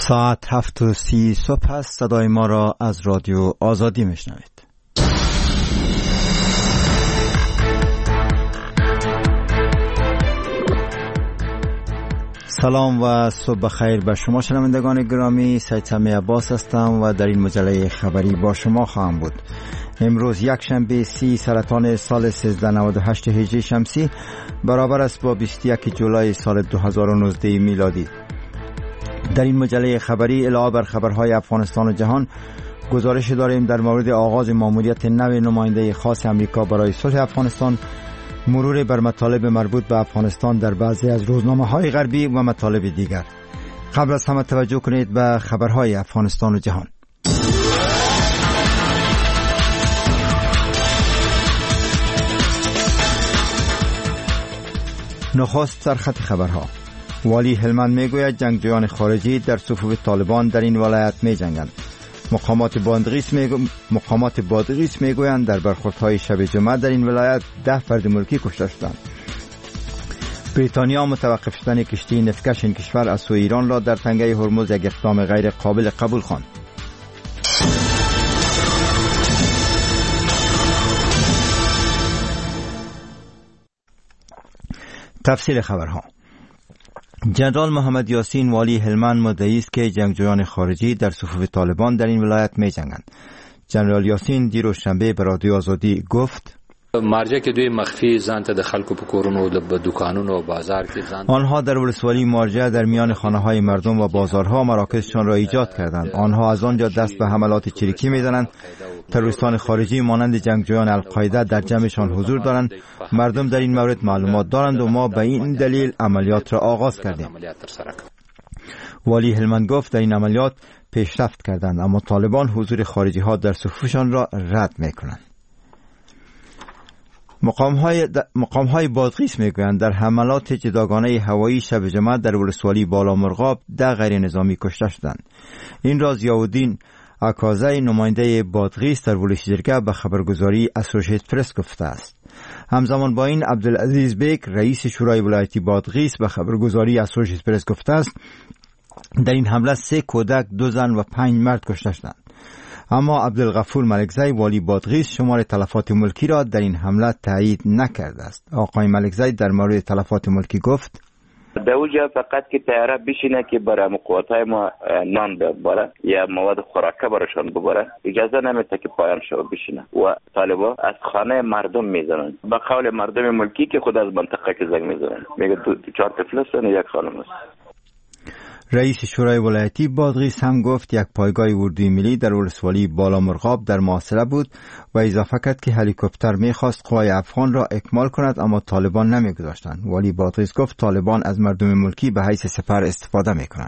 ساعت 7:30 صبح است. صدای ما را از رادیو آزادی میشنوید. سلام و صبح خیر به شما شنوندگان گرامی. سید سمی عباس هستم و در این مجله خبری با شما خواهم بود. امروز یک شنبه 30 سرطان سال 1398 هجری شمسی برابر است با 21 جولای سال 2019 میلادی. در این مجله خبری علاوه بر خبرهای افغانستان و جهان گزارش داریم در مورد آغاز ماموریت نو نماینده خاص امریکا برای صلح افغانستان، مرور بر مطالب مربوط به افغانستان در بعضی از روزنامه‌های غربی و مطالب دیگر. قبل از همه توجه کنید به خبرهای افغانستان و جهان. نخست سرخط خبرها. والی هلمند میگوید جنگجویان خارجی در صفوف طالبان در این ولایت می جنگند. مقامات بادغیس میگویند در برخوردهای شب جمعه در این ولایت 10 فرد ملکی کشته شدند. بریتانیا متوقف شدن کشتی نفتکش این کشور از سوی ایران را در تنگه هرمز یک اقدام غیر قابل قبول خواند. تفصیل خبرها. جنرال محمد یاسین والی هلمند مدعی است که جنگجویان خارجی در صفوف طالبان در این ولایت می جنگند. جنرال یاسین دیروز شنبه به رادیو آزادی گفت مرجع که دوی مخفی ځان ته د خلکو په کورونو او د دکانونو او بازار کې ځان آنها در ولسوالی مرجع در میان خانه‌های مردم و بازارها مراکزشان را ایجاد کردند. آنها از آنجا دست به حملات چریکی می‌زنند. تروریستان خارجی مانند جنگجویان القاعده در جمعشان حضور دارند. مردم در این مورد معلومات دارند و ما به این دلیل عملیات را آغاز کردیم. والی هلمند گفت در این عملیات پیشرفت کردند، اما طالبان حضور خارجی ها در صفوفشان را رد می‌کنند. مقام‌های بادغیس میگویند در حملات جداگانه هوایی شب جمعه در ولسوالی بالامرغاب 10 غیر نظامی کشته شدند. این را ضیاءالدین اکازی نماینده بادغیس در ولشجرگه به خبرگزاری اسوشیتد پرس گفته است. همزمان با این عبدالعزیز بیگ رئیس شورای ولایتی بادغیس به خبرگزاری اسوشیتد پرس گفته است در این حمله 3 کودک، 2 زن و 5 مرد کشته شدند. اما عبدالغفور ملکزی والی بادغیس شمار تلفات ملکی را در این حمله تایید نکرده است. آقای ملکزی در مورد تلفات ملکی گفت در اونجا فقط که طیاره بشینه که برای مقاطعه ما نان ببره یا مواد خوراکه براشون ببره اجازه نمیده که پایان شو بشینه و طالبا از خانه مردم میزنن به قول مردم ملکی که خود از منطقه که زنگ میزنن میگه 4 طفل هستن و 1 خانم است. رئیس شورای ولایتی بادغیس هم گفت یک پایگاه اردوی ملی در ولسوالی بالامرغاب در محاصره بود و اضافه کرد که هلیکوپتر میخواست قوای افغان را اکمال کند اما طالبان نمیگذاشتند. والی بادغیس گفت طالبان از مردم ملکی به حیث سپر استفاده میکنند.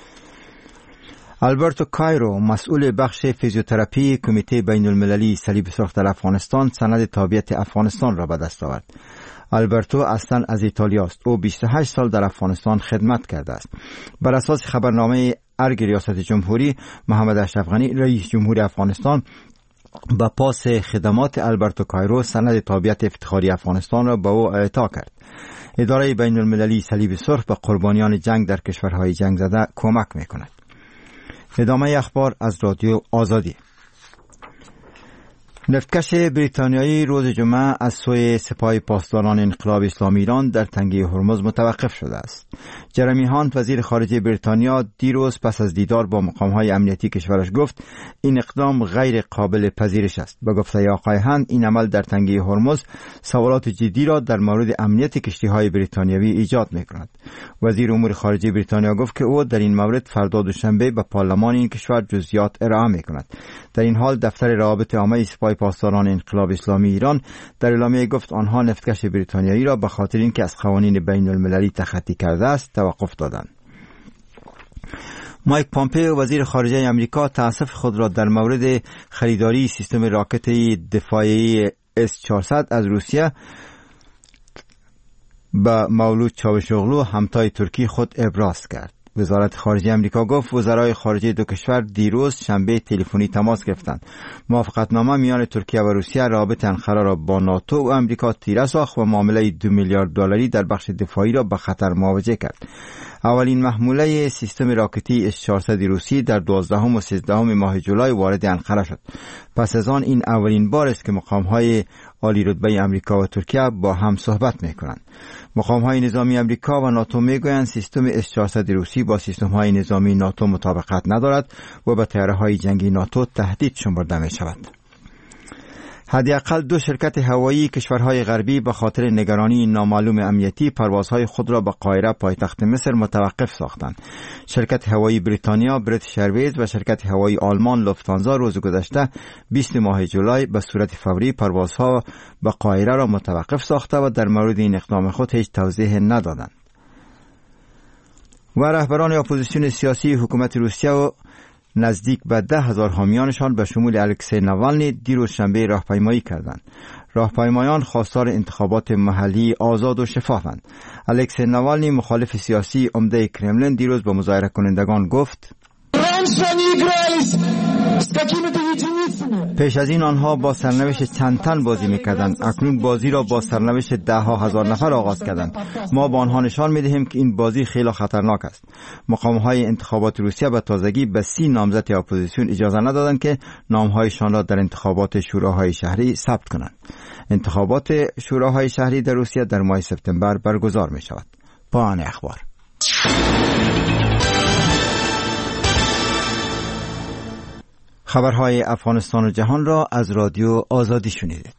آلبرتو کایرو مسئول بخش فیزیوتراپی کمیته بین المللی صلیب سرخ در افغانستان سند تابعیت افغانستان را به دست آورد. آلبرتو اصلا از ایتالیا است. او 28 سال در افغانستان خدمت کرده است. بر اساس خبرنامه ارگ ریاست جمهوری، محمد اشرف غنی رئیس جمهور افغانستان با پاس خدمات آلبرتو کایرو سند تابعیت افتخاری افغانستان را به او اعطا کرد. اداره بین المللی صلیب سرخ به قربانیان جنگ در کشورهای جنگ زده کمک می‌کند. ادامه اخبار از رادیو آزادی. نفتکش بریتانیایی روز جمعه از سوی سپاه پاسداران انقلاب اسلامی ایران در تنگه هرمز متوقف شده است. جرمی هانت وزیر خارجه بریتانیا دیروز پس از دیدار با مقام‌های امنیتی کشورش گفت این اقدام غیر قابل پذیرش است. به گفته آقای هانت این عمل در تنگه هرمز سوالات جدی را در مورد امنیت کشتی‌های بریتانیایی ایجاد می‌کند. وزیر امور خارجه بریتانیا گفت که او در این مورد فردا دوشنبه به پارلمان این کشور جزئیات ارائه می‌کند. در این حال دفتر روابط عامه سپاه پاسداران انقلاب اسلامی ایران در اعلامیه گفت آنها نفتکش بریتانیایی را به خاطر اینکه از قوانین بین المللی تخطی کرده است توقف دادند. مایک پامپئو وزیر خارجه آمریکا تأسف خود را در مورد خریداری سیستم راکت دفاعی S-400 از روسیه به مولود چاوشوغلو همتای ترکی خود ابراز کرد. وزارت خارجه امریکا گفت وزرای خارجه دو کشور دیروز شنبه تلفنی تماس گرفتند. موافقتنامه میان ترکیه و روسیه رابطه انقره را با ناتو و امریکا تیره ساخت و معامله 2 میلیارد دلاری در بخش دفاعی را به خطر مواجه کرد. اولین محموله سیستم راکتی S-400 روسی در 12 و 13 ماه جولای وارد انقره شد. پس از آن این اولین بار است که مقام‌های عالی رتبه امریکا و ترکیه با هم صحبت می‌کنند. مقام‌های نظامی امریکا و ناتو می‌گویند سیستم S-400 روسی با سیستم‌های نظامی ناتو مطابقت ندارد و به طیاره‌های جنگی ناتو تهدید شمرده می‌شود. حداقل 2 شرکت هوایی کشورهای غربی به خاطر نگرانی نامعلوم امنیتی پروازهای خود را به قاهره پایتخت مصر متوقف ساختند. شرکت هوایی بریتانیا بریتیش ایرویز و شرکت هوایی آلمان لوفتانزا روز گذشته 20 ماه جولای به صورت فوری پروازها به قاهره را متوقف ساخته و در مورد این اقدام خود هیچ توضیح ندادند. و رهبران اپوزیسیون سیاسی حکومت روسیه و نزدیک به 10,000 حامیانشان به شمول الکسی ناوالنی دیروز شنبه راهپیمایی کردند. راهپیمایان خواستار انتخابات محلی آزاد و شفافند. الکسی ناوالنی مخالف سیاسی عمده کرملین دیروز به مظاهره کنندگان گفت پیش از این آنها با سرنوشت چند تن بازی می‌کردند، اکنون بازی را با سرنوشت 10,000 نفر آغاز کردند. ما با آنها نشان می‌دهیم که این بازی خیلی خطرناک است. مقام‌های انتخابات روسیه به تازگی به 30 نامزد اپوزیسیون اجازه ندادند که نام‌هایشان را در انتخابات شوراهای شهری ثبت کنند. انتخابات شوراهای شهری در روسیه در ماه سپتامبر برگزار می‌شود. پایان اخبار. خبرهای افغانستان و جهان را از رادیو آزادی شنیدید.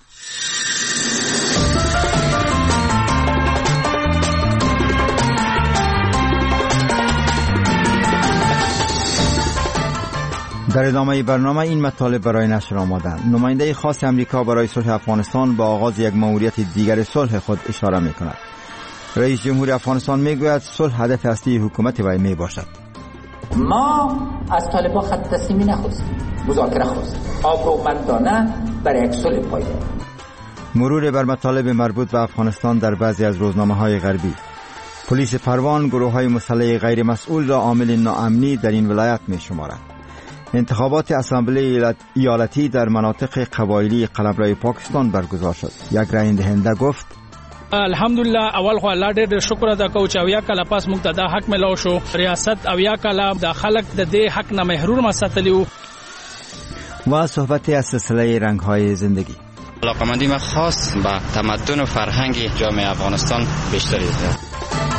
در ادامه برنامه این مطالب برای نشر آمدند. نماینده خاص امریکا برای صلح افغانستان با آغاز یک مأموریت دیگر صلح خود اشاره می‌کند. رئیس جمهور افغانستان می‌گوید صلح هدف اصلی حکومت وی میباشد. ما از طالبان خط تسلیمی نخواستیم، مذاکره خواستیم، آبرومندانه برای یک صلح پایدار. مرور بر مطالب مربوط به افغانستان در بعضی از روزنامه‌های غربی. پلیس پروان گروه‌های مسلح غیر مسئول را عامل ناامنی در این ولایت می‌شمارد. انتخابات اسامبله ایالتی در مناطق قبایلی قلمرو پاکستان برگزار شد. یک رای دهنده گفت الحمدلله اول خو الله ډېر شکر ادا کوم چې اویا کاله پس موږ ته دا حق ملو شو. ریاست اویا کاله د خلک د دې حق نه محروم ساتلیو. و صحبت از سلسله رنگ‌های زندگی. علاقه‌مندی ما خاص به تمدن و فرهنگ جامعه افغانستان بیشتری است.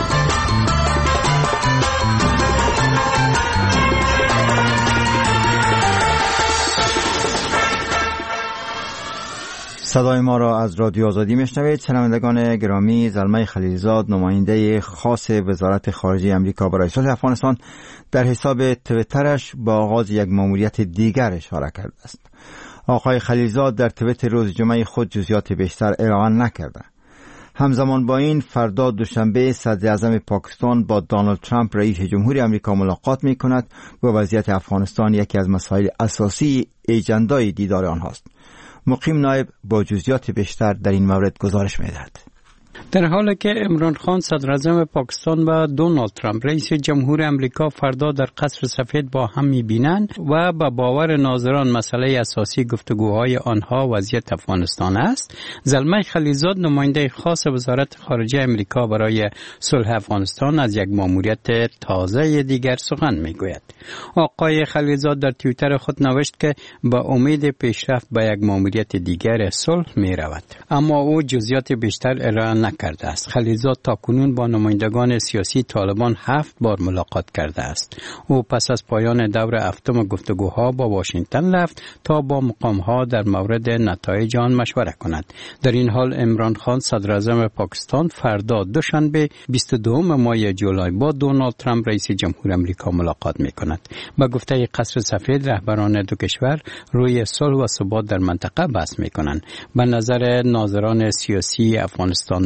صدای ما را از رادیو آزادی میشنوید. شنوندگان گرامی، زلمه خلیلزاد نماینده خاص وزارت خارجه امریکا برای صلح افغانستان در حساب توییترش با آغاز یک مأموریت دیگر اشاره کرده است. آقای خلیلزاد در توییت روز جمعه خود جزئیات بیشتر ارائه نکرده. همزمان با این فردا دوشنبه صدر اعظم پاکستان با دونالد ترامپ رئیس جمهور امریکا ملاقات می کند و وضعیت افغانستان یکی از مسائل اساسی اجندای دیدار آنهاست. مقیم نایب با جزئیات بیشتر در این مورد گزارش می‌دهد. در حالی که عمران خان صدر اعظم پاکستان و دونالد ترامپ رئیس جمهور امریکا فردا در قصر سفید با هم می‌بینند و با باور ناظران مسئله اساسی گفتگوهای آنها وضعیت افغانستان است، زلمه خلیلزاد نماینده خاص وزارت خارجه امریکا برای صلح افغانستان از یک مأموریت تازه دیگر سخن می‌گوید. آقای خلیلزاد در توییتر خود نوشت که با امید پیشرفت به یک مأموریت دیگر صلح می‌رود، اما او جزئیات بیشتر ارائه نکرده است. خلیلزاد تاکنون با نمایندگان سیاسی طالبان 7 بار ملاقات کرده است. او پس از پایان دور هفتم گفتگوها با واشنگتن رفت تا با مقام‌ها در مورد نتایج آن مشوره کند. در این حال عمران خان صدر اعظم پاکستان فردا دوشنبه 22 ماه جولای با دونالد ترامپ رئیس جمهور امریکا ملاقات می‌کند. با گفته قصر سفید رهبران دو کشور روی صلح و ثبات در منطقه بحث می‌کنند. به نظر ناظران سیاسی افغانستان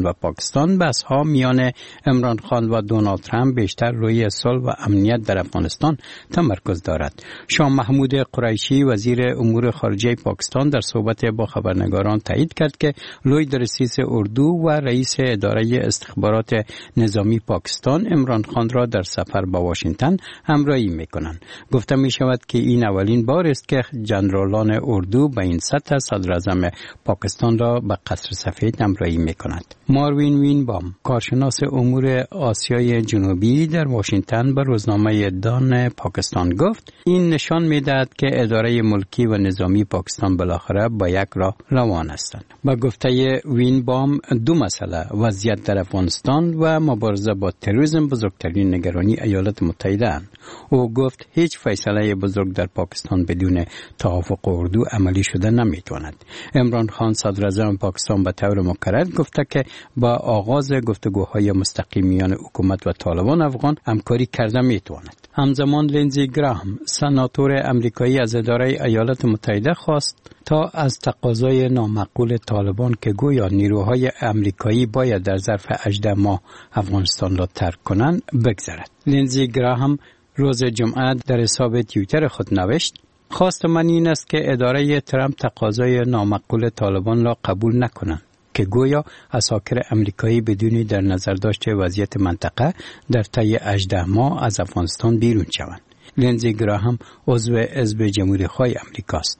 و پاکستان بحث‌ها میان عمران خان و دونالد ترامپ بیشتر روی صلح و امنیت در افغانستان تمرکز دارد. شاه محمود قریشی وزیر امور خارجه پاکستان در صحبت با خبرنگاران تایید کرد که لوید رئیس اردو و رئیس اداره استخبارات نظامی پاکستان عمران خان را در سفر به واشنگتن همراهی می‌کنند. گفته می‌شود که این اولین بار است که ژنرالان اردو به این سطح صدر اعظم پاکستان را به قصر سفید همراهی می‌کند. ماروین وینبام کارشناس امور آسیای جنوبی در واشنگتن به روزنامه دان پاکستان گفت این نشان می‌دهد که اداره ملکی و نظامی پاکستان بالاخره با یک راه روان هستند. با گفته وینبام دو مسئله وضعیت در افغانستان و مبارزه با تروریسم بزرگترین نگرانی ایالات متحده اند. او گفت هیچ فیصله بزرگ در پاکستان بدون توافق اردو عملی شده نمیتواند. عمران خان صدر اعظم پاکستان به طور مکرر گفته که با آغاز گفتگوهای مستقیم میان حکومت و طالبان افغان همکاری کرده میتواند. همزمان لینزی گراهم سناتور امریکایی از اداره ایالات متحده خواست تا از تقاضای نامعقول طالبان که گویا نیروهای امریکایی باید در ظرف 18 ماه افغانستان را ترک کنند بگذرد. لینزی گراهم روز جمعه در حساب توییتر خود نوشت خواست من این است که اداره ترامپ تقاضای نامعقول طالبان را قبول نکنند که گویا عساکر امریکایی بدون در نظر داشته وضعیت منطقه در طی 18 ماه از افغانستان بیرون شوند. لینزی گراهم عضو حزب جمهوری‌خواه امریکاست.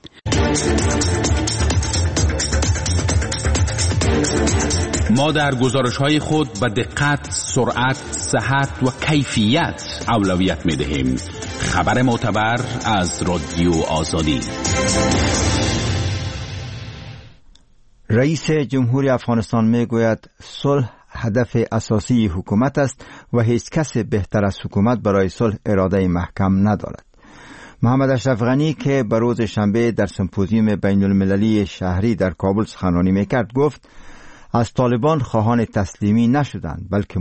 ما در گزارش‌های خود به دقت، سرعت، صحت و کیفیت اولویت می‌دهیم. خبر معتبر از رادیو آزادی. رئیس جمهوری افغانستان میگوید صلح هدف اساسی حکومت است و هیچ کس بهتر از حکومت برای صلح اراده محکم ندارد. محمد اشرف غنی که به روز شنبه در سمپوزیوم بین المللی شهری در کابل سخنرانی میکرد گفت از طالبان خواهان تسلیمی نشدند بلکه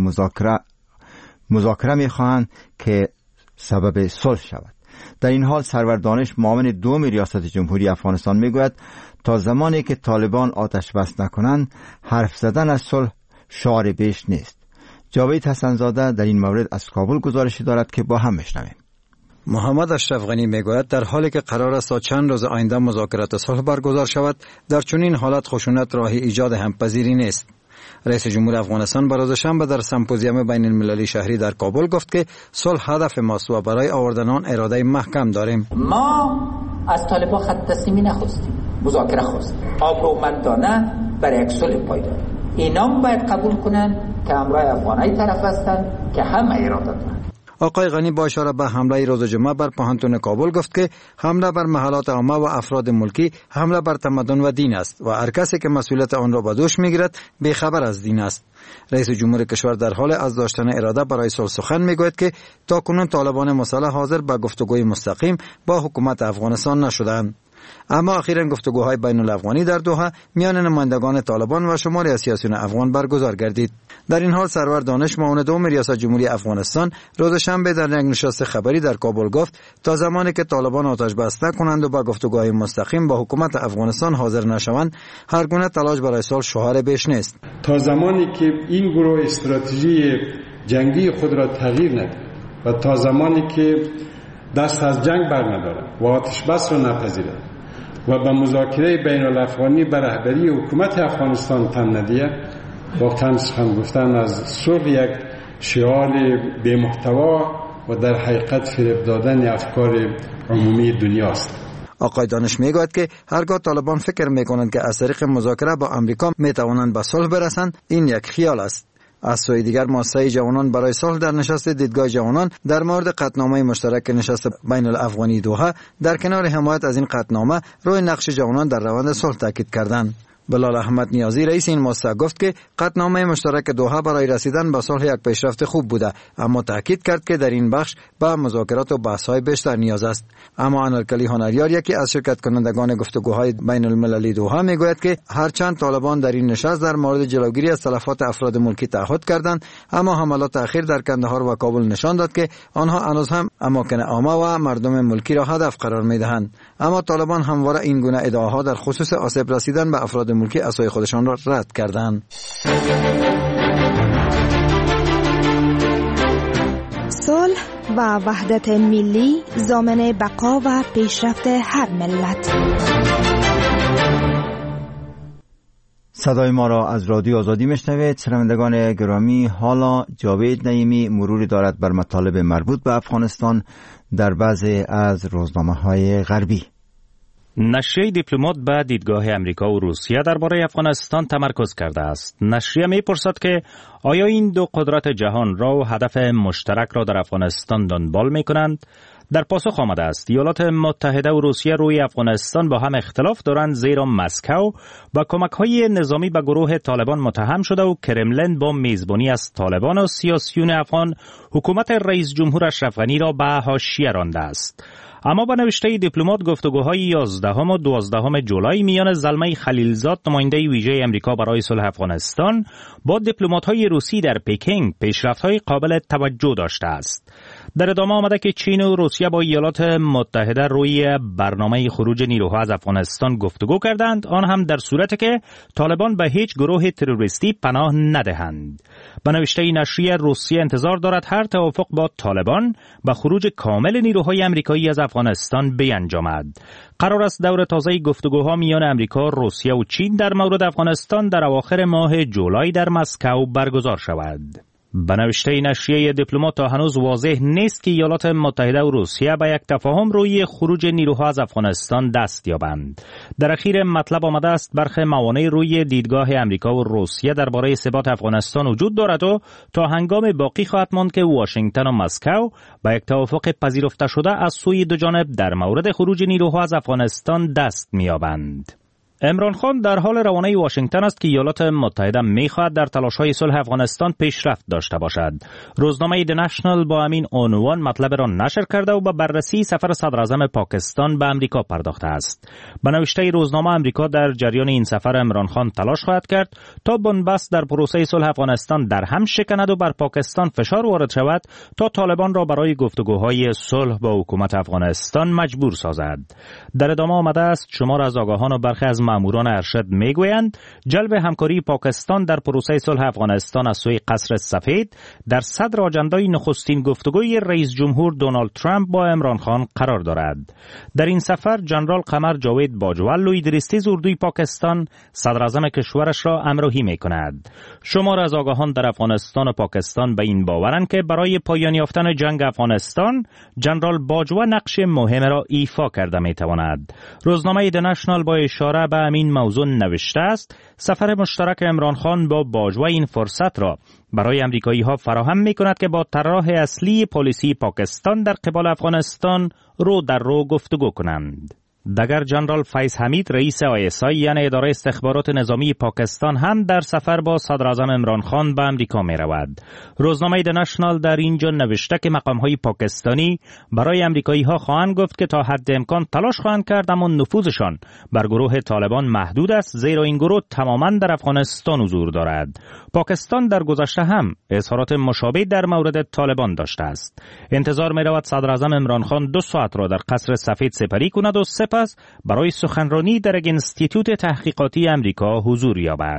مذاکره میخواهند که سبب صلح شود. در این حال سرور دانش معاون دوم ریاست جمهوری افغانستان میگوید تا زمانی که طالبان آتش بس نکنند حرف زدن از صلح شعار بیش نیست. جاوید حسنزاده در این مورد از کابل گزارشی دارد که با هم میشنویم. محمد اشرف غنی میگوید در حالی که قرار است تا چند روز آینده مذاکرات صلح برگزار شود در چنین حالت خشونت راه ایجاد همپذیری نیست. رئیس جمهور افغانستان به روز شنبه در سمپوزیوم بین المللی شهری در کابل گفت که صلح هدف ماست و برای آوردن آن اراده محکم داریم. ما از طالبان خط تسلیمی نخواستیم، مذاکره خواستیم، آبرومندانه برای یک صلح پایدار. اینا باید قبول کنن که همراه افغانای طرف هستند که هم اراده دارند. آقای غنی با اشاره به حمله روز جمعه بر پوهنتون کابل گفت که حمله بر محلات عامه و افراد ملکی حمله بر تمدن و دین است و هر کسی که مسئولیت آن را به دوش میگیرد بیخبر از دین است. رئیس جمهور کشور در حال از داشتن اراده برای صلح سخن میگوید که تاکنون طالبان مسلح حاضر به گفتگوی مستقیم با حکومت افغانستان نشدند. اما اخیراً گفتگوهای بین الافغانی در دوحه میان نمایندگان طالبان و شماری از سیاسیون افغان برگزار گردید. در این حال سرور دانش معاون دوم ریاست جمهوری افغانستان روز شنبه در یک نشست خبری در کابل گفت تا زمانی که طالبان آتش بس نکنند و با گفتگوهای مستقیم با حکومت افغانستان حاضر نشوند هر گونه تلاش برای صلح شعار بیش نیست. تا زمانی که این گروه استراتژی جنگی خود را تغییر نده و تا زمانی که دست از جنگ برندارد و آتش بس را نپذیرد و به مذاکره بین الافغانی بر رهبری حکومت افغانستان تن ندهد، واقعا سخن گفتن از صلح یک شعار بی محتوا و در حقیقت فریب دادن افکار عمومی دنیاست. آقای دانش میگوید که هرگاه طالبان فکر میکنند که از طریق مذاکره با امریکا میتوانند به صلح برسند این یک خیال است. از سوی دیگر مؤسسه جوانان برای صلح در نشست دیدگاه جوانان در مورد قطعنامه مشترک نشست بین الافغانی دوحه در کنار حمایت از این قطعنامه روی نقش جوانان در روند صلح تاکید کردند. بلال احمد نیازی رئیس این مؤسسه گفت که قطعنامه مشترک دوحه برای رسیدن به صلح یک پیشرفت خوب بوده، اما تاکید کرد که در این بخش به مذاکرات و بحث‌های بیشتر نیاز است. اما انارکلی هنریار یکی از شرکت کنندگان گفتگوهای بین المللی دوحه میگوید که هرچند طالبان در این نشست در مورد جلوگیری از تلفات افراد ملکی تعهد کردند، اما حملات اخیر در کندهار و کابل نشان داد که آنها هنوز هم اماکن عامه و مردم ملکی را هدف قرار میدهند. اما طالبان همواره این گونه ادعاها در خصوص آسیب رسیدن به افراد ملکی اسای خودشان را رد کردند. صلح و وحدت ملی ضامن بقا و پیشرفت هر ملت. صدای ما را از رادیو آزادی میشنوید. شنوندگان گرامی، حالا جاوید نعیمی مروری دارد بر مطالب مربوط به افغانستان در بعضی از روزنامه‌های غربی. نشریه دیپلمات به دیدگاه امریکا و روسیه درباره افغانستان تمرکز کرده است. نشریه می‌پرسد که آیا این دو قدرت جهان را و هدف مشترک را در افغانستان دنبال می‌کنند؟ در پاسخ آمده است ایالات متحده و روسیه روی افغانستان با هم اختلاف دارند، زیرا مسکو با کمک‌های نظامی به گروه طالبان متهم شده و کرملین با میزبانی از طالبان و سیاسیون افغان حکومت رئیس جمهور اشرف غنی را به حاشیه رانده است. اما با نوشته دیپلمات گفتگوهای 11 و 12 جولای میان زلمه خلیلزاد نماینده ویژه امریکا برای صلح افغانستان با دیپلمات‌های روسی در پکینگ پیشرفت‌های قابل توجه داشته است. در ادامه آمده که چین و روسیه با ایالات متحده روی برنامه خروج نیروها از افغانستان گفتگو کردند، آن هم در صورتی که طالبان به هیچ گروه تروریستی پناه ندهند. به نوشته نشریه روسیه انتظار دارد هر توافق با طالبان به خروج کامل نیروهای آمریکایی از افغانستان بیانجامد. قرار است دور تازه گفتگوها میان امریکا، روسیه و چین در مورد افغانستان در اواخر ماه جولای در مسکو برگزار شود. به نوشته نشریه دیپلمات تا هنوز واضح نیست که ایالات متحده و روسیه به یک تفاهم روی خروج نیروها از افغانستان دست یابند. در اخیر مطلب آمده است برخی موانع روی دیدگاه امریکا و روسیه درباره ثبات افغانستان وجود دارد و تا هنگام باقی خواهد ماند که واشنگتن و مسکو به یک توافق پذیرفته شده از سوی دو جانب در مورد خروج نیروها از افغانستان دست می‌یابند. عمران خان در حال روانه واشنگتن است که ایالات متحده می‌خواهد در تلاش‌های صلح افغانستان پیشرفت داشته باشد. روزنامه دی نشنال با همین عنوان مطلب را نشر کرده و به بررسی سفر صدراعظم پاکستان به امریکا پرداخته است. به نوشته روزنامه امریکا در جریان این سفر عمران خان تلاش خواهد کرد تا بنبست در پروسه صلح افغانستان در هم شکند و بر پاکستان فشار وارد شود تا طالبان را برای گفتگوهای صلح با حکومت افغانستان مجبور سازد. در ادامه آمده است شمار از آگاهان و برخی از ماموران ارشد میگویند جلب همکاری پاکستان در پروسه صلح افغانستان از سوی قصر سفید در صدر آجندای نخستین گفتگوی رئیس جمهور دونالد ترامپ با عمران خان قرار دارد. در این سفر جنرال قمر جاوید باجوه لویدریستیز اردوی پاکستان صدر اعظم کشورش را همراهی میکند. شمار از آگاهان در افغانستان و پاکستان به این باورند که برای پایان یافتن جنگ افغانستان جنرال باجوه نقش مهم را ایفا کرده میتواند. روزنامه دی نشنال با اشاره به همین موضوع نوشته است سفر مشترک عمران خان با باجوه این فرصت را برای امریکایی ها فراهم می کند که با طراح اصلی پالیسی پاکستان در قبال افغانستان رو در رو گفتگو کنند. دگر جنرال فیض حمید رئیس ISI یعنی اداره استخبارات نظامی پاکستان هم در سفر با صدر اعظم عمران خان به امریکا می رود. روزنامه دی نشنال در اینجا نوشته که مقام های پاکستانی برای امریکایی ها خواهند گفت که تا حد امکان تلاش خواهند کرد اما نفوذشان بر گروه طالبان محدود است، زیرا این گروه تماما در افغانستان حضور دارد. پاکستان در گذشته هم اظهارات مشابه در مورد طالبان داشته است. انتظار می رود صدر اعظم عمران خان 2 ساعت را در قصر سفید سپری کند و سپس برای سخنرانی در یک انستیتوت تحقیقاتی امریکا حضور یابد.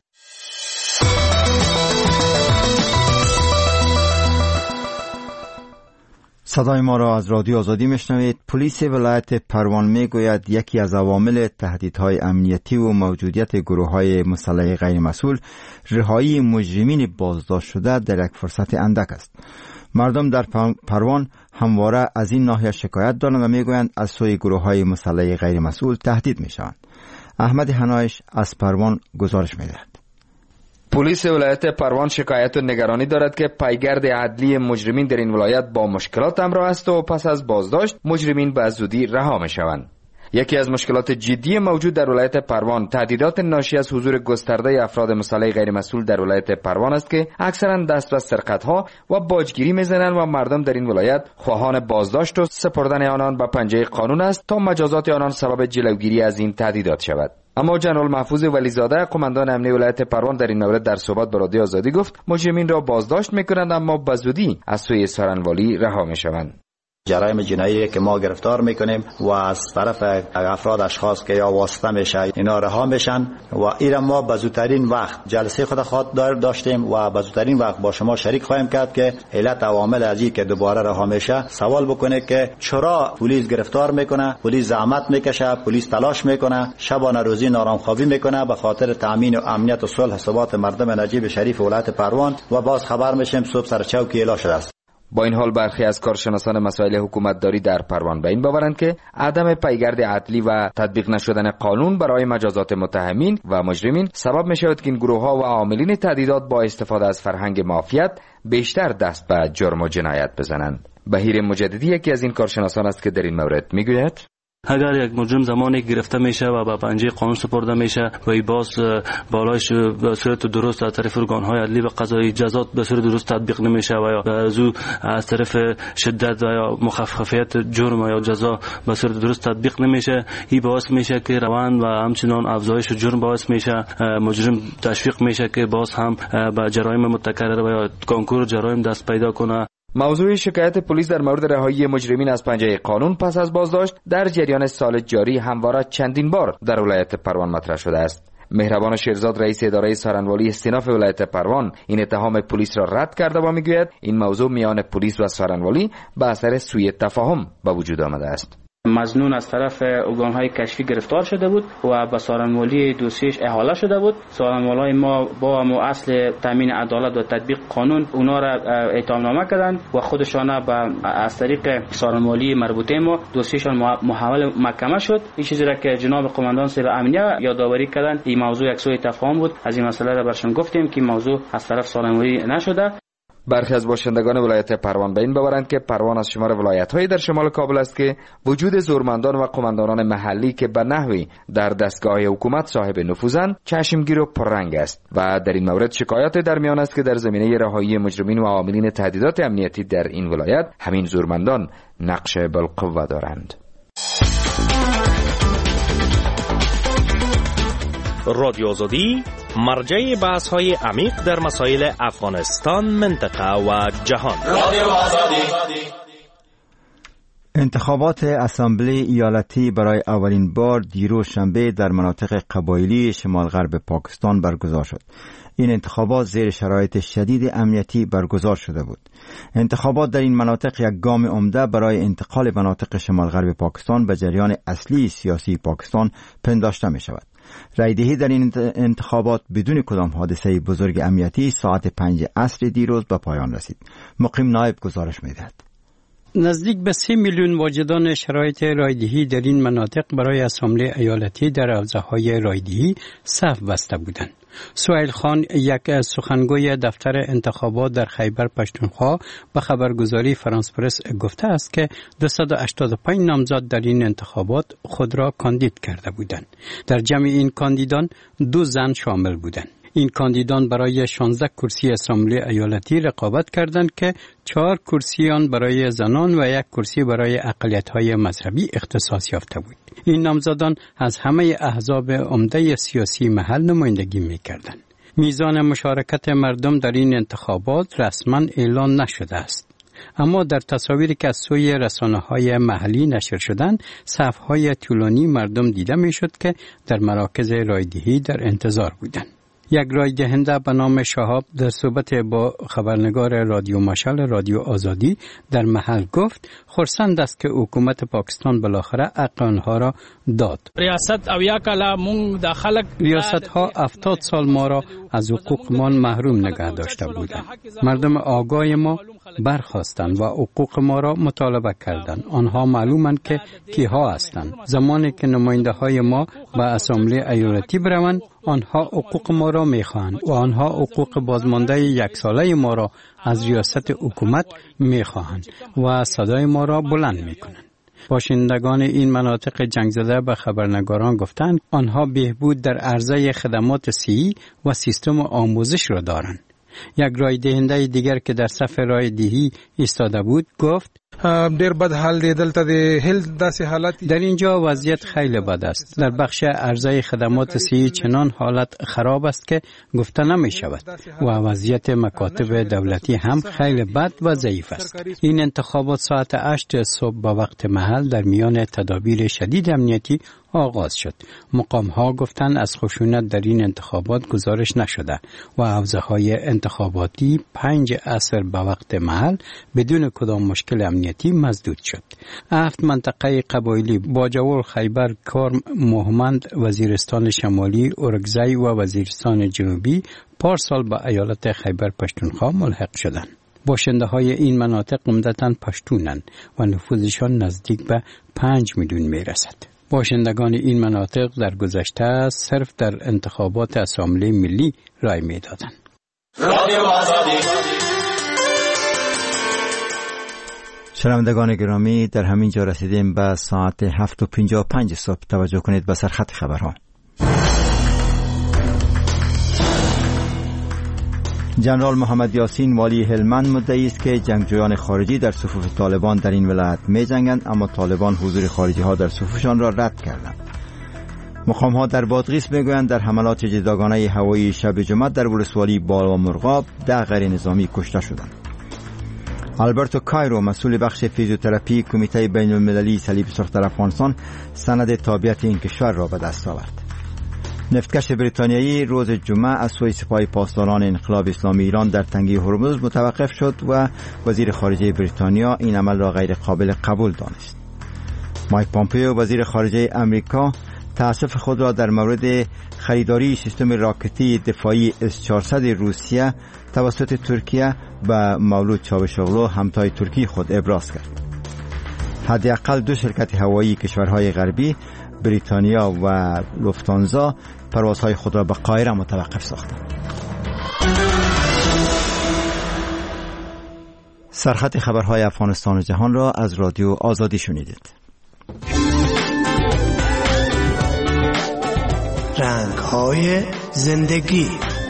صدای ما را از رادیو آزادی میشنوید. پلیس ولایت پروان میگوید یکی از عوامل تهدیدهای امنیتی و موجودیت گروه‌های مسلح غیر مسئول رهایی مجرمین بازداشت شده در یک فرصت اندک است. مردم در پروان همواره از این ناحیه شکایت دارند و میگویند از سوی گروه‌های مسلح غیر مسئول تهدید میشوند. احمد حنایش از پروان گزارش میدهد. پلیس ولایت پروان شکایت و نگرانی دارد که پیگرد عدلی مجرمین در این ولایت با مشکلات همراه است و پس از بازداشت مجرمین به زودی رها میشوند. یکی از مشکلات جدی موجود در ولایت پروان تهدیدات ناشی از حضور گسترده افراد مسلح غیر مسئول در ولایت پروان است که اکثرا دست به سرقت‌ها و باجگیری میزنند و مردم در این ولایت خواهان بازداشت و سپردن آنان به پنجه قانون است تا مجازات آنان سبب جلوگیری از این تهدیدات شود. اما جنرال محفوظ ولیزاده قماندان امنیه ولایت پروان در این مورد در صحبت با رادیو آزادی گفت مجرمین را بازداشت میکنند اما به زودی از سوی سارنوالی رها میشوند. جرایم جنایی که ما گرفتار میکنیم و از طرف افراد اشخاص که یا واسطه میشه اینا رها میشن و ایرا ما به زودترین وقت جلسه خود داشتیم و به زودترین وقت با شما شریک خواهیم کرد که علت عوامل از این که دوباره رها میشه سوال بکنه که چرا پلیس گرفتار میکنه، پلیس زحمت میکشه، پلیس تلاش میکنه، شبانه روزی نارامخوابی میکنه به خاطر تامین و امنیت و صلح ثبات مردم نجیب شریف ولایت پروان و باز خبر میشیم صبح سر چوکی اعلام شده است. با این حال برخی از کارشناسان مسائل حکومتداری در پروان به این باورند که عدم پیگرد عدلی و تطبیق نشدن قانون برای مجازات متهمین و مجرمین سبب می شود که این گروه ها و عاملین تهدیدات با استفاده از فرهنگ مافیات بیشتر دست به جرم و جنایت بزنند. بهیر مجددی یکی از این کارشناسان است که در این مورد می گوید اگر یک مجرم زمانی گرفته میشه و به پنجه قانون سپرده میشه و ای باز بالایش به صورت درست از طرف ارگان‌های عدلی و قضایی جزا به صورت درست تطبیق نمیشه و یا از طرف شدت و یا مخففیت جرم یا جزا به صورت درست تطبیق نمیشه، این باعث میشه که روند و همچنان افزایش جرم باعث میشه، مجرم تشویق میشه که باز هم به جرایم متکرر و یا کنکور جرایم دست پیدا کنه. موضوع شکایت پلیس در مورد رهایی مجرمین از پنجه قانون پس از بازداشت در جریان سال جاری همواره چندین بار در ولایت پروان مطرح شده است. مهربان شیرزاد رئیس اداره سارنوالی استیناف ولایت پروان این اتهام پلیس را رد کرده و میگوید این موضوع میان پلیس و سارنوالی به اثر سوء تفاهم به وجود آمده است. مظنون از طرف ارگان‌های کشفی گرفتار شده بود و به سارنوالی دوسیش احاله شده بود. سارنوالای ما با اصل تامین عدالت و تطبیق قانون اونا را اتهامنامه کردند و خودشان از طریق سارنوالی مربوطه ما دوسیشان محول محکمه شد. این چیزی را که جناب قماندان سیل امنیه یادآوری کردند این موضوع یک سوء تفاهم بود. از این مسئله را برشان گفتیم که موضوع از طرف سارنوالی نشده. برخی از باشندگان ولایت پروان به این باورند که پروان از شمار ولایت‌های در شمال کابل است که وجود زورمندان و قماندانان محلی که به نحوی در دستگاه حکومت صاحب نفوذند چشمگیر و پررنگ است و در این مورد شکایات در میان است که در زمینه رهایی مجرمین و عاملین تهدیدات امنیتی در این ولایت همین زورمندان نقش بالقوه دارند. رادیو آزادی مرجع بحث‌های عمیق در مسائل افغانستان، منطقه و جهان. رادیو آزادی. انتخابات اسامبله ایالتی برای اولین بار دیروز شنبه در مناطق قبایلی شمال غرب پاکستان برگزار شد. این انتخابات زیر شرایط شدید امنیتی برگزار شده بود. انتخابات در این مناطق یک گام عمده برای انتقال مناطق شمال غرب پاکستان به جریان اصلی سیاسی پاکستان پنداشته می شود. رایدهی در این انتخابات بدون کدام حادثه بزرگ امنیتی ساعت 5 عصر دیروز به پایان رسید. مقیم نایب گزارش می‌دهد. نزدیک به 3 میلیون واجدان شرایط رایدهی در این مناطق برای اسامبله ایالتی در حوزه‌های رایدهی صف بسته بودند. سهیل خان یک سخنگوی دفتر انتخابات در خیبر پشتونخوا به خبرگزاری فرانس پرس گفته است که 285 نامزد در این انتخابات خود را کاندید کرده بودند. در جمع این کاندیدان 2 زن شامل بودند. این کاندیدان برای 16 کرسی اسامبله ایالتی رقابت کردند که 4 کرسی آن برای زنان و 1 کرسی برای اقلیت‌های مذهبی اختصاص یافته بود. این نامزدان از همه احزاب عمده سیاسی محل نمایندگی می‌کردند. میزان مشارکت مردم در این انتخابات رسما اعلان نشده است. اما در تصاویری که از سوی رسانه‌های محلی نشر شدند، صف‌های طولانی مردم دیده می‌شد که در مراکز رایدهی در انتظار بودند. یک رای دهنده به نام شهاب در صحبت با خبرنگار رادیو مشعل رادیو آزادی در محل گفت خرسند است که حکومت پاکستان بالاخره حق آنها را داد. ریاست ها 70 سال ما را از حقوقمان محروم نگه داشته بودند. مردم آگاه ما برخاستند و حقوق ما را مطالبه کردند. آنها معلومند که کیها هستند. زمانی که نماینده های ما به اسامبله ایالتی بروند آنها حقوق ما را میخواهند و آنها حقوق بازمانده 1 ساله ما را از ریاست حکومت میخواهند و صدای ما را بلند میکنند. باشندگان این مناطق جنگ زده به خبرنگاران گفتند آنها بهبود در عرضه خدمات صحی و سیستم آموزش را دارند. یک رای دهنده دیگر که در صف رای دهی ایستاده بود گفت ډیر بد حال دی دلته د هیلث داسې حالت در اینجا وضعیت خیلی بد است. در بخش عرضه خدمات صحی چنان حالت خراب است که گفته نمی شود و وضعیت مکاتب دولتی هم خیلی بد و ضعیف است. این انتخابات ساعت 8 صبح با وقت محل در میان تدابیر شدید امنیتی آغاز شد. مقام ها گفتند از خشونت در این انتخابات گزارش نشده و حوزه های انتخاباتی 5 عصر به وقت محل بدون کدام مشکل امنیتی مسدود شد. 7 منطقه قبایلی باجوور، خیبر، کرم، مهمند، وزیرستان شمالی، اورگزای و وزیرستان جنوبی پارسال به ایالت خیبر پشتونخوا ملحق شدند. باشنده های این مناطق عمدتاً پشتونند و نفوذشان نزدیک به 5 میلیون می رسد. باشندگان این مناطق در گذشته صرف در انتخابات اسامبله ملی رای می دادند. شنوندگان گرامی، در همین جا رسیدیم به ساعت 7:55 صبح. توجه کنید به سرخط خبرها. جنرال محمد یاسین والی هلمند مدعی است که جنگجویان خارجی در صفوف طالبان در این ولایت می جنگند، اما طالبان حضور خارجی ها در صفوفشان را رد کردند. مقام ها در بادغیس می گویند در حملات جداگانه هوایی شب جمعه در ولسوالی بالا مرغاب 10 غیر نظامی کشته شدند. آلبرتو کایرو، مسئول بخش فیزیوتراپی کمیته بین المللی صلیب سرخ در افغانستان، سند تابعیت این کشور را به دست آورد. نفتکش بریتانیایی روز جمعه از سوی سپاه پاسداران انقلاب اسلامی ایران در تنگه هرمز متوقف شد و وزیر خارجه بریتانیا این عمل را غیر قابل قبول دانست. مایک پامپیو، وزیر خارجه امریکا، تأسف خود را در مورد خریداری سیستم راکتی دفاعی اس-400 روسیه توسط ترکیه به مولود چاوشاغلو همتای ترکی خود ابراز کرد. حداقل 2 شرکت هوایی کشورهای غربی، بریتانیا و لوفتانزا، پروازهای خود را به قاهره متوقف ساختند. سرخط خبرهای افغانستان و جهان را از رادیو آزادی شنیدید. رنگ‌های زندگی.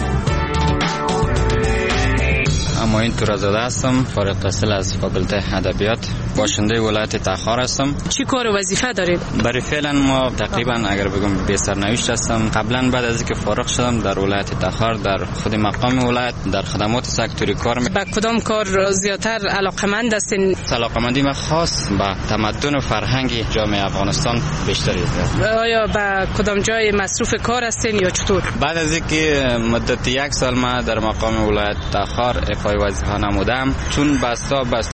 اماین تورزاده هستم، فارغ التحصیل از فاکولته ادبیات، باشنده ولایت تخار هستم. چی کار و وظیفه دارید؟ برای فعلا ما تقریبا اگر بگم به سرنوشت هستم. قبلا بعد از اینکه فارغ شدم در ولایت تخار در خود مقام ولایت در خدمات سکتوری کار به کدام کار زیاتر علاقمند هستین؟ علاقمندی من خاص به تمدن و فرهنگ جامعه افغانستان بیشتری است. آیا به کدام جای مصروف کار هستین یا چطور؟ بعد از اینکه مدت 1 سال ما در مقام ولایت تخار وظیفه نمودم، چون بسته